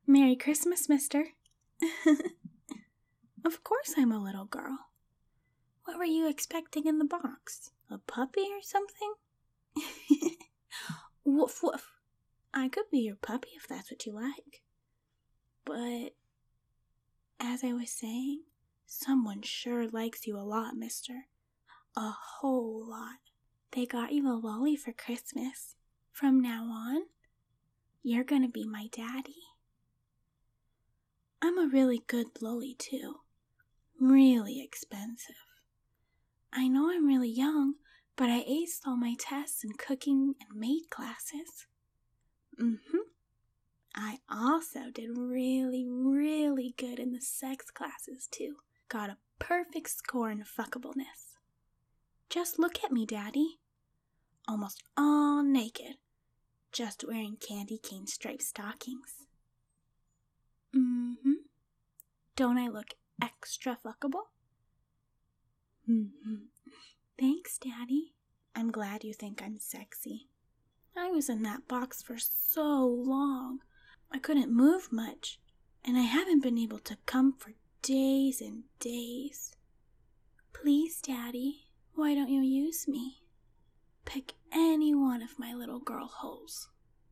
Merry Christmas, mister. Of course I'm a little girl. What were you expecting in the box? A puppy or something? Woof woof. I could be your puppy if that's what you like. But, as I was saying, someone sure likes you a lot, mister. A whole lot. They got you a lolly for Christmas. From now on, you're gonna be my daddy. I'm a really good lolly, too. Really expensive. I know I'm really young, but I aced all my tests in cooking and maid classes. I also did really, really good in the sex classes, too. Got a perfect score in fuckableness. Just look at me, Daddy. Almost all naked. Just wearing candy cane striped stockings. Don't I look extra fuckable? Thanks, Daddy. I'm glad you think I'm sexy. I was in that box for so long. I couldn't move much, and I haven't been able to come for days and days. Please, Daddy, why don't you use me? Pick any one of my little girl holes.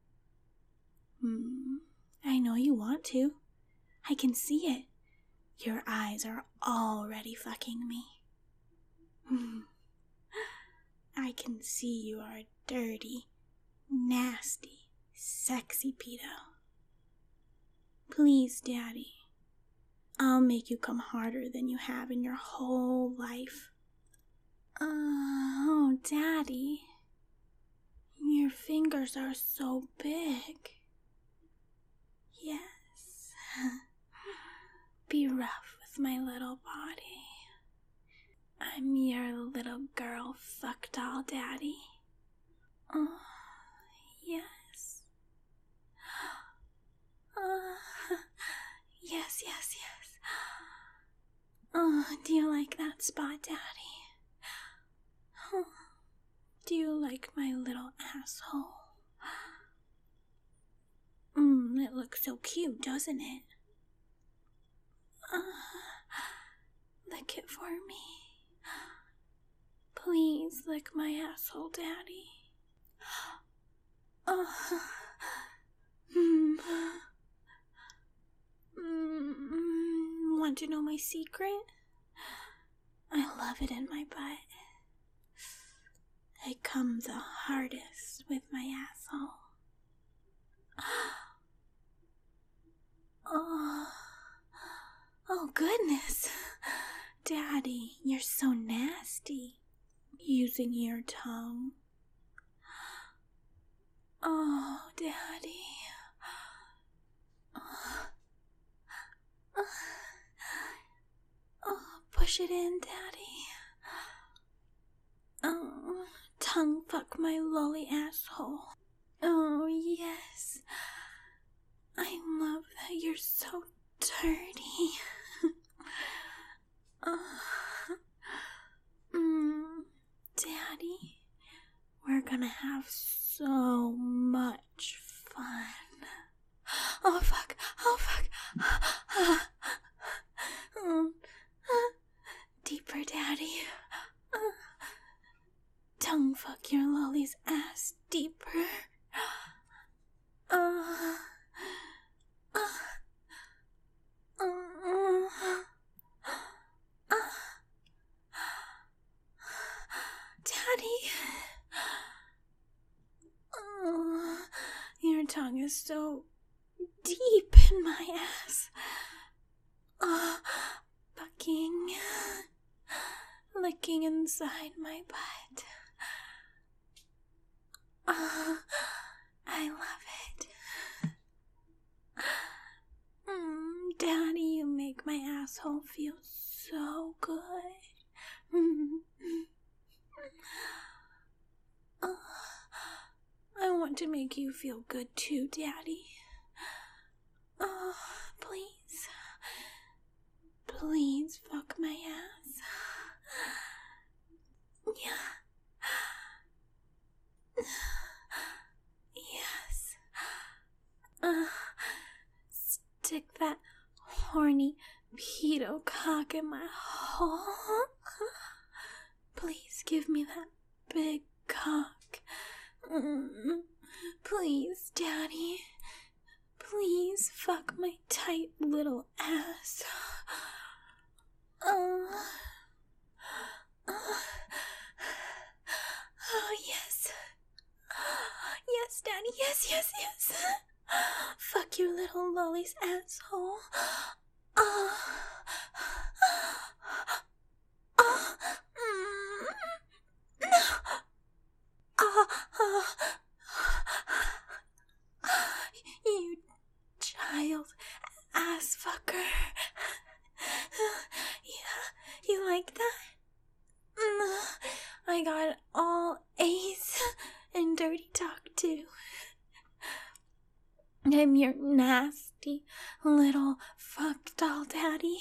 I know you want to. I can see it. Your eyes are already fucking me. I can see you are a dirty, nasty, sexy pedo. Please, Daddy. I'll make you come harder than you have in your whole life. Oh, Daddy. Your fingers are so big. Yes. Be rough with my little body. I'm your little girl fuck doll, Daddy. Oh, yes. Yes. Oh, do you like that spot, Daddy? Oh, do you like my little asshole? It looks so cute, doesn't it? Lick it for me. Please lick my asshole, Daddy. Want to know my secret? I love it in my butt. I come the hardest with my asshole. Oh goodness. Daddy, you're so nasty. Using your tongue. Oh, Daddy. Push it in, Daddy. Oh, tongue fuck my lolly asshole. Oh, yes. I love that you're so dirty. Daddy, we're gonna have so much fun. Oh, fuck. Deeper, Daddy. Tongue fuck your lolly's ass deeper. Daddy. Your tongue is so deep in my ass. Fucking, licking inside my butt. I love it. Daddy, you make my asshole feel so good. I want to make you feel good too, Daddy. Please. Please fuck my ass. Yeah. Yes. stick that horny pedo cock in my hole? Please give me that big cock. Please, Daddy. Please fuck my tight little ass. Oh, yes. Yes, Daddy, yes. Fuck your little lolly's asshole. You child ass fucker. Yeah, you like that? I got all A's in dirty talk too. I'm your nasty little fuck doll, Daddy.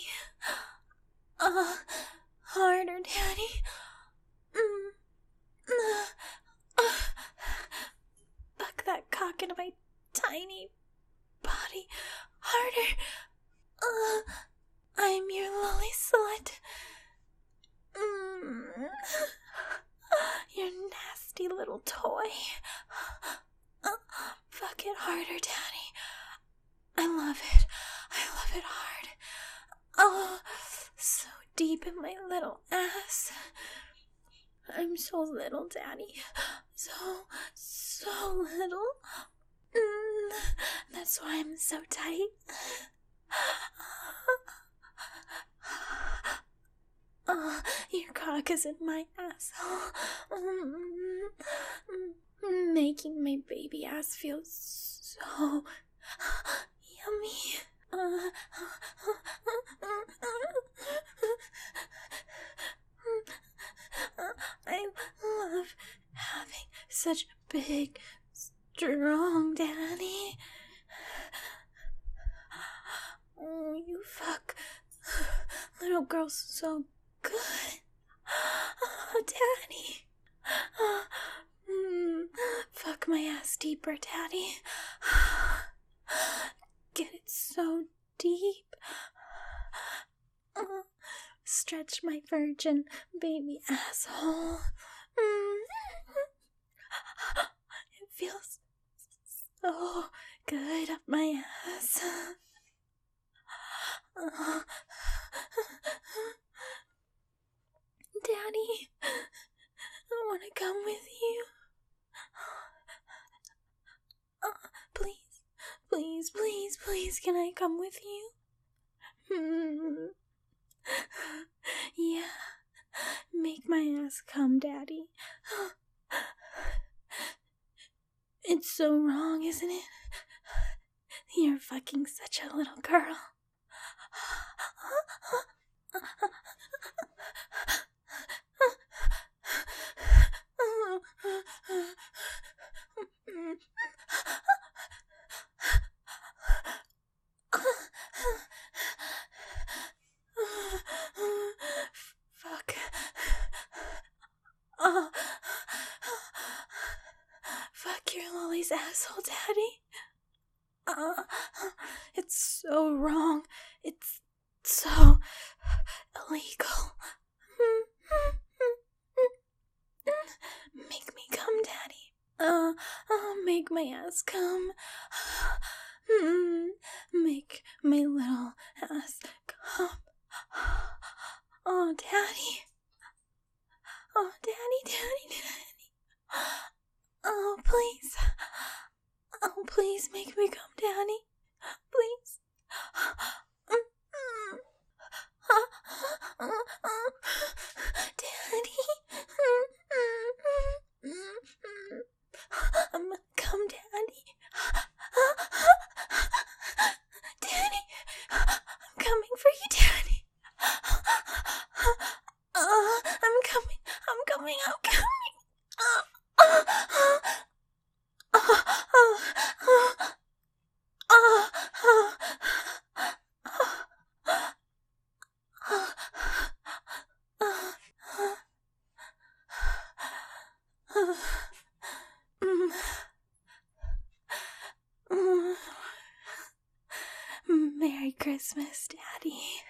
Harder, Daddy. Fuck that cock into my tiny body. Harder. I'm your lolly slut. Your nasty little toy. Fuck it harder, Daddy. I love it. I love it hard. Oh, so deep in my little ass. I'm so little, Daddy. So little. That's why I'm so tight. Your cock is in my asshole. Making my baby ass feel so yummy. I love having such big, strong Daddy. Oh, you fuck little girls so good. Oh, Daddy. Fuck my ass deeper, Daddy. Get it so deep. Stretch my virgin baby asshole. It feels so good up my ass. Daddy, I want to come with you. Please, can I come with you? Yeah, make my ass come, Daddy. It's so wrong, isn't it? You're fucking such a little girl. Fuck. Fuck your lolly's asshole, Daddy. It's so wrong. It's so illegal. Make me come, Daddy. Make my ass come. Make my little ass come. Oh, Daddy. Oh, Daddy. Oh, please. Oh, please make me come, Daddy. Please. Daddy. I'm gonna come, Daddy. Daddy. I'm coming for you, Daddy. I'm coming. Merry Christmas, Daddy.